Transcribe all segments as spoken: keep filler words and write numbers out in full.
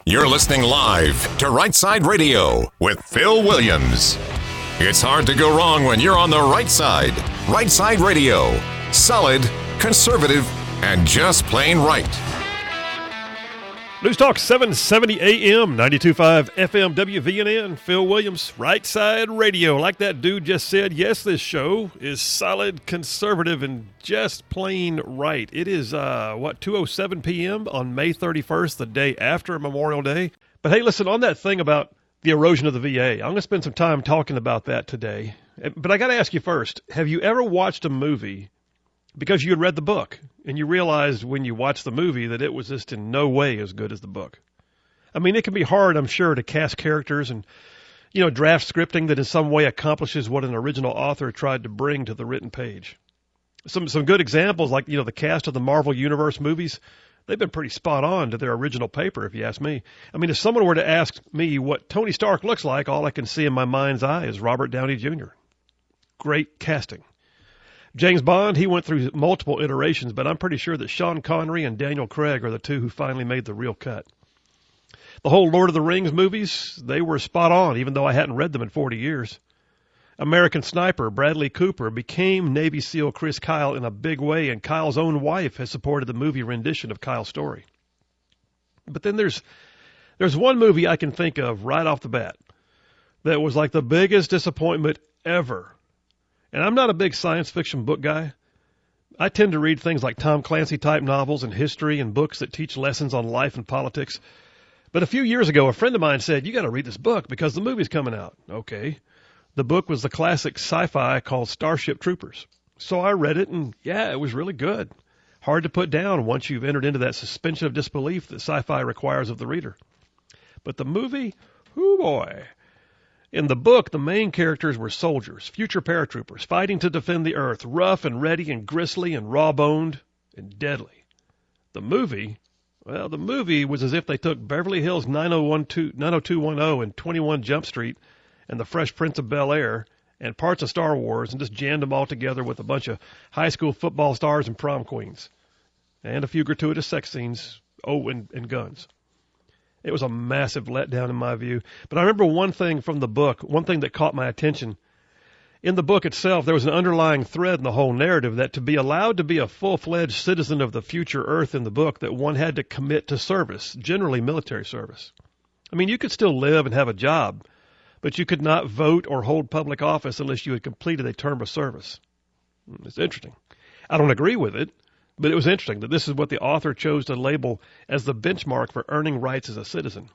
You're listening live to Right Side Radio with Phil Williams. It's hard to go wrong when you're on the right side. Right Side Radio. Solid, conservative, and just plain right. News Talk seven seventy A M, ninety-two point five F M W V N N. Phil Williams, Right Side Radio. Like that dude just said, yes, this show is solid, conservative, and just plain right. It is, uh, what, two oh seven P M on May thirty-first, the day after Memorial Day. But hey, listen, on that thing about the erosion of the V A, I'm going to spend some time talking about that today. But I got to ask you first, have you ever watched a movie because you had read the book and you realized when you watched the movie that it was just in no way as good as the book? I mean, it can be hard, I'm sure, to cast characters and, you know, draft scripting that in some way accomplishes what an original author tried to bring to the written page. Some some good examples, like, you know, the cast of the Marvel Universe movies, they've been pretty spot on to their original paper, if you ask me. I mean, if someone were to ask me what Tony Stark looks like, all I can see in my mind's eye is Robert Downey Junior Great casting. James Bond, he went through multiple iterations, but I'm pretty sure that Sean Connery and Daniel Craig are the two who finally made the real cut. The whole Lord of the Rings movies, they were spot on, even though I hadn't read them in forty years. American Sniper Bradley Cooper became Navy SEAL Chris Kyle in a big way, and Kyle's own wife has supported the movie rendition of Kyle's story. But then there's there's one movie I can think of right off the bat that was like the biggest disappointment ever. And I'm not a big science fiction book guy. I tend to read things like Tom Clancy type novels and history and books that teach lessons on life and politics. But a few years ago, a friend of mine said, you got to read this book because the movie's coming out. Okay. The book was the classic sci-fi called Starship Troopers. So I read it, and yeah, it was really good. Hard to put down once you've entered into that suspension of disbelief that sci-fi requires of the reader. But the movie, whoo boy. In the book, the main characters were soldiers, future paratroopers, fighting to defend the Earth, rough and ready and gristly and raw-boned and deadly. The movie, well, the movie was as if they took Beverly Hills nine oh two one oh and twenty-one Jump Street and the Fresh Prince of Bel-Air and parts of Star Wars and just jammed them all together with a bunch of high school football stars and prom queens. And a few gratuitous sex scenes, oh, and, and guns. It was a massive letdown in my view. But I remember one thing from the book, one thing that caught my attention. In the book itself, there was an underlying thread in the whole narrative that to be allowed to be a full-fledged citizen of the future Earth in the book, that one had to commit to service, generally military service. I mean, you could still live and have a job, but you could not vote or hold public office unless you had completed a term of service. It's interesting. I don't agree with it. But it was interesting that this is what the author chose to label as the benchmark for earning rights as a citizen.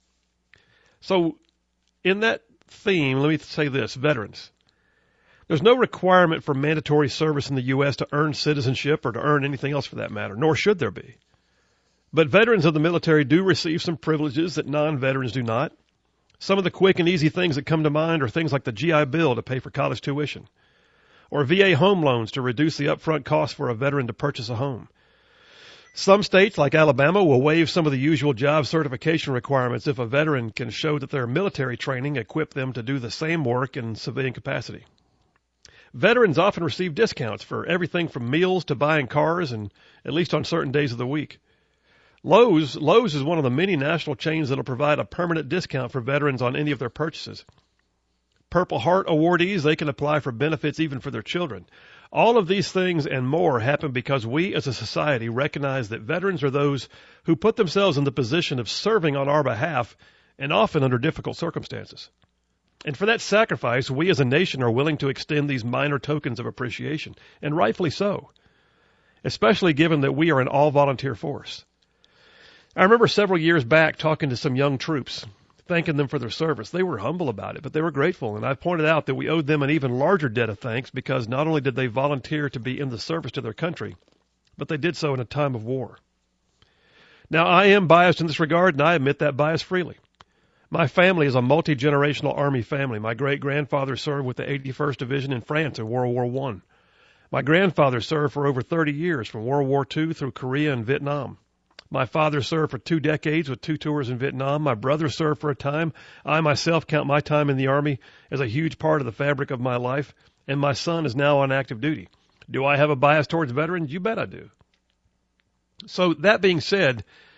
So in that theme, let me say this, veterans. There's no requirement for mandatory service in the U S to earn citizenship or to earn anything else for that matter, nor should there be. But veterans of the military do receive some privileges that non-veterans do not. Some of the quick and easy things that come to mind are things like the G I Bill to pay for college tuition, or V A home loans to reduce the upfront cost for a veteran to purchase a home. Some states, like Alabama, will waive some of the usual job certification requirements if a veteran can show that their military training equipped them to do the same work in civilian capacity. Veterans often receive discounts for everything from meals to buying cars, and at least on certain days of the week. Lowe's, Lowe's is one of the many national chains that will provide a permanent discount for veterans on any of their purchases. Purple Heart awardees, they can apply for benefits even for their children. All of these things and more happen because we as a society recognize that veterans are those who put themselves in the position of serving on our behalf and often under difficult circumstances. And for that sacrifice, we as a nation are willing to extend these minor tokens of appreciation, and rightfully so, especially given that we are an all-volunteer force. I remember several years back talking to some young troops, thanking them for their service. They were humble about it, but they were grateful, and I pointed out that we owed them an even larger debt of thanks because not only did they volunteer to be in the service to their country, but they did so in a time of war. Now, I am biased in this regard, and I admit that bias freely. My family is a multi-generational Army family. My great-grandfather served with the eighty-first Division in France in World War One. My grandfather served for over thirty years, from World War Two through Korea and Vietnam. My father served for two decades with two tours in Vietnam. My brother served for a time. I myself count my time in the Army as a huge part of the fabric of my life, and my son is now on active duty. Do I have a bias towards veterans? You bet I do. So that being said,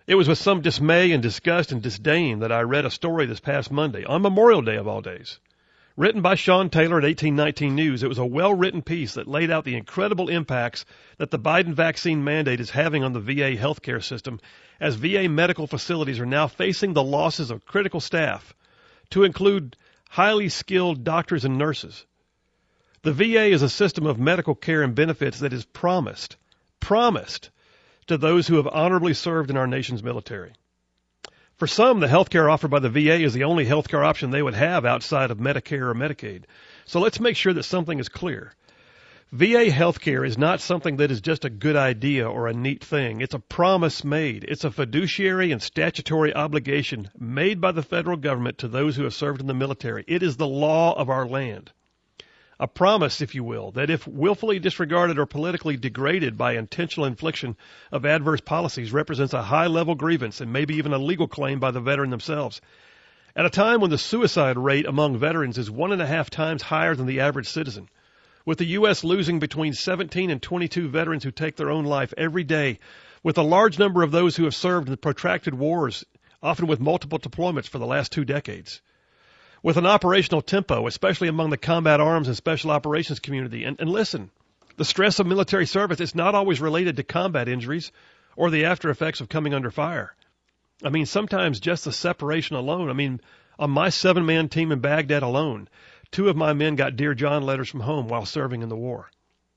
It was with some dismay and disgust and disdain that I read a story this past Monday, on Memorial Day of all days. Written by Sean Taylor at eighteen nineteen News, it was a well-written piece that laid out the incredible impacts that the Biden vaccine mandate is having on the V A healthcare system, as V A medical facilities are now facing the losses of critical staff, to include highly skilled doctors and nurses. The V A is a system of medical care and benefits that is promised, promised to those who have honorably served in our nation's military. For some, the health care offered by the V A is the only health care option they would have outside of Medicare or Medicaid. So let's make sure that something is clear. V A health care is not something that is just a good idea or a neat thing. It's a promise made. It's a fiduciary and statutory obligation made by the federal government to those who have served in the military. It is the law of our land. A promise, if you will, that if willfully disregarded or politically degraded by intentional infliction of adverse policies, represents a high-level grievance and maybe even a legal claim by the veteran themselves. At a time when the suicide rate among veterans is one and a half times higher than the average citizen, with the U S losing between seventeen and twenty-two veterans who take their own life every day, with a large number of those who have served in protracted wars, often with multiple deployments for the last two decades. With an operational tempo, especially among the combat arms and special operations community. And, and listen, the stress of military service is not always related to combat injuries or the after effects of coming under fire. I mean, sometimes just the separation alone. I mean, on my seven-man team in Baghdad alone, two of my men got Dear John letters from home while serving in the war.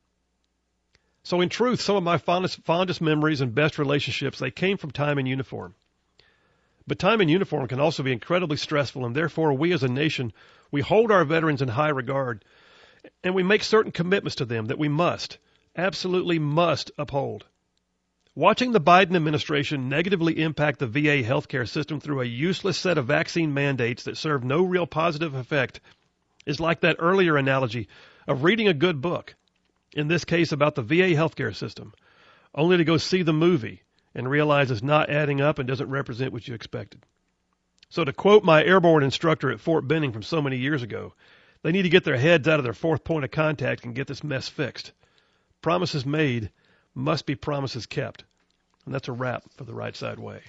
So in truth, some of my fondest, fondest memories and best relationships, they came from time in uniform. But time in uniform can also be incredibly stressful, and therefore we as a nation, we hold our veterans in high regard, and we make certain commitments to them that we must, absolutely must uphold. Watching the Biden administration negatively impact the V A healthcare system through a useless set of vaccine mandates that serve no real positive effect is like that earlier analogy of reading a good book, in this case about the V A healthcare system, only to go see the movie and realize it's not adding up and doesn't represent what you expected. So to quote my airborne instructor at Fort Benning from so many years ago, they need to get their heads out of their fourth point of contact and get this mess fixed. Promises made must be promises kept. And that's a wrap for the Right Side Way.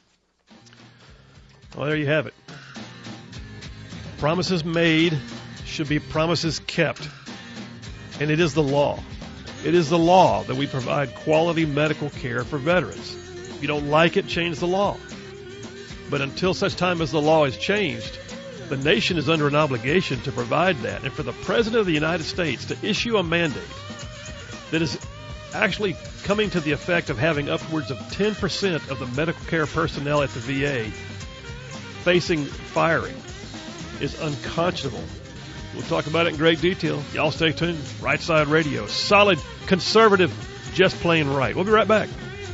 Well, there you have it. Promises made should be promises kept. And it is the law. It is the law that we provide quality medical care for veterans. If you don't like it, change the law. But until such time as the law is changed, the nation is under an obligation to provide that. And for the President of the United States to issue a mandate that is actually coming to the effect of having upwards of ten percent of the medical care personnel at the V A facing firing is unconscionable. We'll talk about it in great detail. Y'all stay tuned. Right Side Radio. Solid, conservative, just plain right. We'll be right back.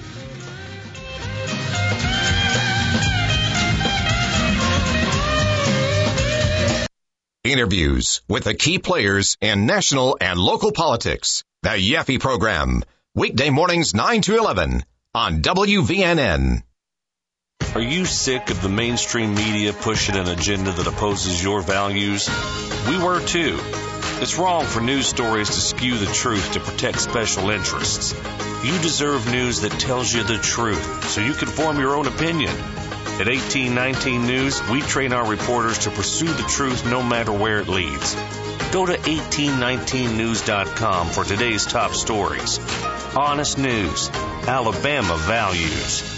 Interviews with the key players in national and local politics. The Yaffe Program. Weekday mornings nine to eleven on W V N N. Are you sick of the mainstream media pushing an agenda that opposes your values? We were too. It's wrong for news stories to skew the truth to protect special interests. You deserve news that tells you the truth so you can form your own opinion. At eighteen nineteen News, we train our reporters to pursue the truth no matter where it leads. Go to eighteen nineteen news dot com for today's top stories. Honest news. Alabama values.